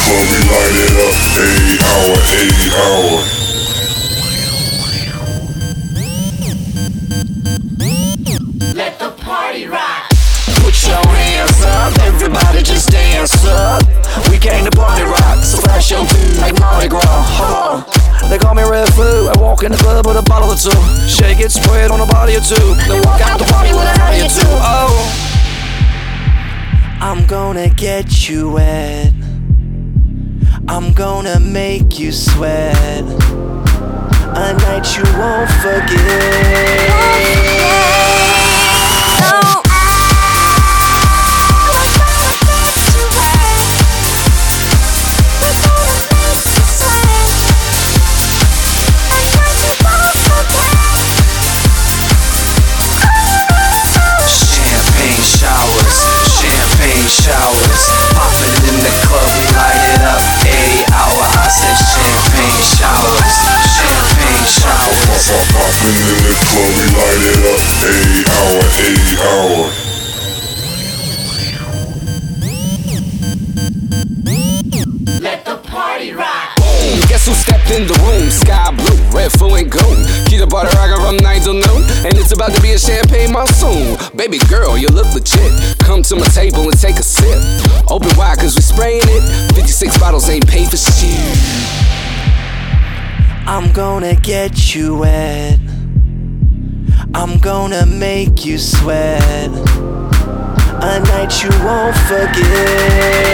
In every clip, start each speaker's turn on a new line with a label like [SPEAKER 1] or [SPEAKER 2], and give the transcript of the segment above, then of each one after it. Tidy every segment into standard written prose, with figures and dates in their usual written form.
[SPEAKER 1] club, we light it up. 8 hour, 8 hour.
[SPEAKER 2] Let the party rock.
[SPEAKER 3] Put your hands up, everybody just dance up. We came to party rock, so flash your feet like Mardi Gras. They call me Red Foo. I walk in the club with a bottle or two. Shake it, spray it on a body or two. Then walk out the party with a howdy or two. Oh, I'm gonna get you wet. I'm gonna make you sweat. A night you won't forget. Showers, popping in the club, we light it up. 8 hour, I said champagne showers, champagne showers.
[SPEAKER 1] Popping in the club, we light it up. 8 hour, 8 hour.
[SPEAKER 2] Let the party rock.
[SPEAKER 3] Boom, guess who stepped in the room? Sky blue, red, full and gold. Keep the butter rockin' from 9 till noon, and it's about to be a champagne monsoon. Baby girl, you look legit. Come to my table and take a sip. Open wide cause we spraying it. 56 bottles ain't paid for shit. I'm gonna get you wet. I'm gonna make you sweat. A night you won't forget.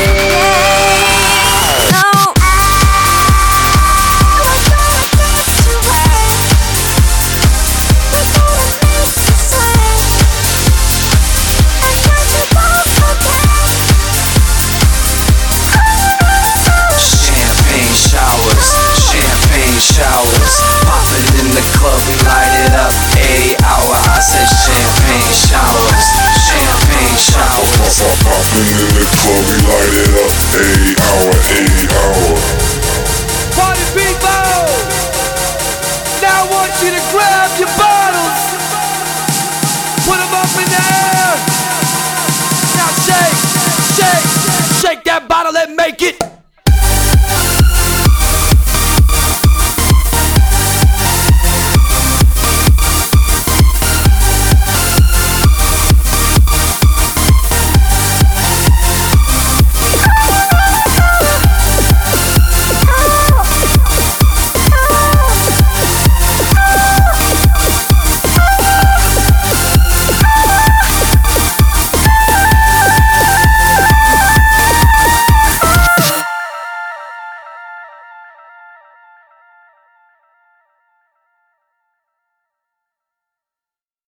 [SPEAKER 3] Showers, popping in the club, we light it up. 8 hour, I said champagne showers, champagne showers.
[SPEAKER 1] Popping in the club, we light it up. 8 hour, 8 hour.
[SPEAKER 4] Party people, now I want you to grab your bottles, put them up in the air.